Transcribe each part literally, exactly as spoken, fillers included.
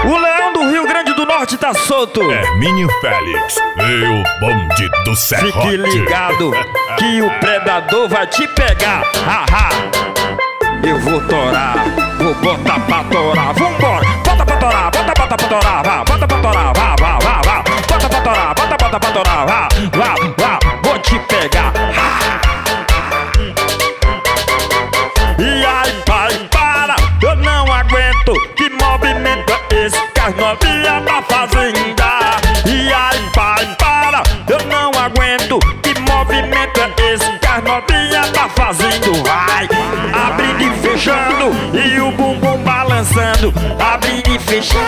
O leão do Rio Grande do Norte tá solto. Hermínio Félix e o bonde do serrote. Fique ligado que o predador vai te pegar. Haha. Eu vou torar, vou botar pra torar. Vambora, bota pra torar, bota, bota pra torar, vá, bota pra torar, vá, vá, vá, vá. Bota pra torar, bota, bota pra torar, vá, vá, vá. Vou te pegar. E aí, pai, para, eu não aguento. Que movimento é esse que as novinhas tá fazendo? E aí, pai, para, eu não aguento. Que movimento é esse que as novinhas tá fazendo? Vai, abrindo e fechando e o bumbum balançando. Abrindo e fechando,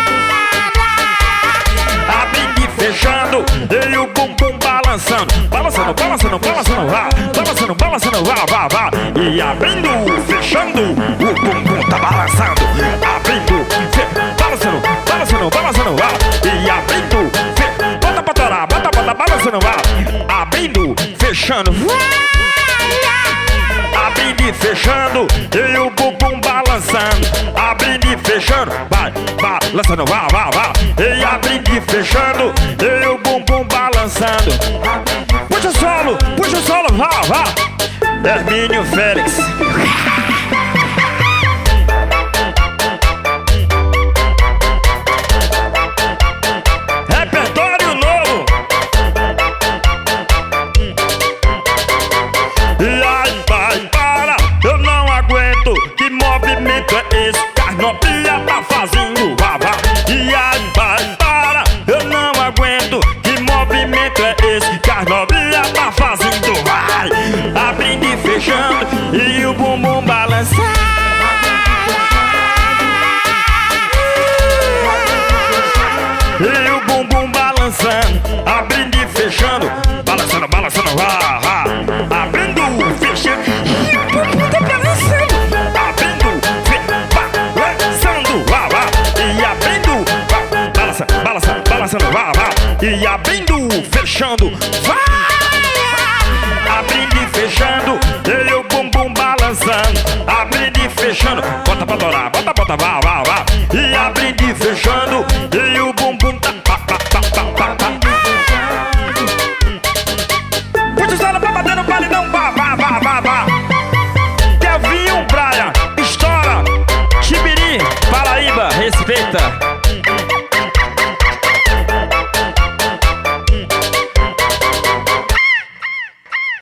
abrindo e fechando e o bumbum balançando. Balançando, balançando, balançando, vá. Balançando, balançando, vá, vá, vá. E abrindo, fechando, o bumbum tá balançando. Abrindo, fe... balançando, balançando, balançando, vá. E abrindo, fe... bota pra torar, bota, bota, balançando, vá. Abrindo, fechando, abrindo e fechando e o bumbum balançando. Abrindo e fechando, vai, balançando, vá, vá, vá. E abrindo e fechando e o bumbum balançando. Puxa o solo, puxa o solo, vá, vá. Hermínio Félix. Repertório novo. E aí, vai, para, eu não aguento. Que movimento é esse